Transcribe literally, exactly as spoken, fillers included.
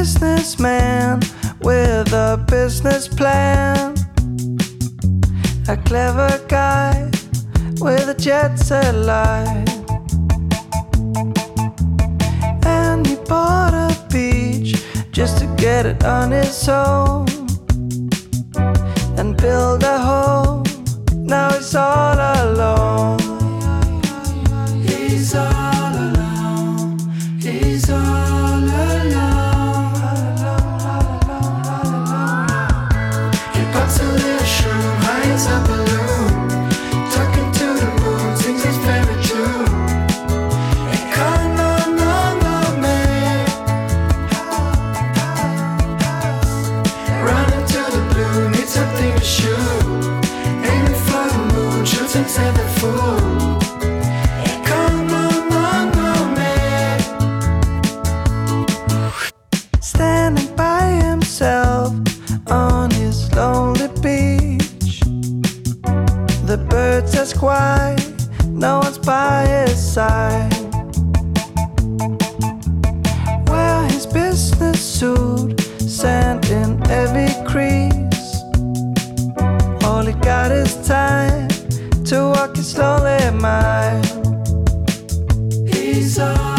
businessman with a business plan. A clever guy with a jet set life. And he bought a beach just to get it on his own and build a home. Now he's all alone. He's all alone. He's all alone. He pops a little shroom, hides a balloon, talking to the moon, sings his favorite tune. And come on, on, on, man, running to the blue, needs something to shoot. Aiming for the moon, shoots himself a fool. Come on, on, on, man. Standing by himself on his lonely beach. The birds ask why no one's by his side. Wear his business suit, sand in every crease. All he got is time to walk his lonely mind. He's all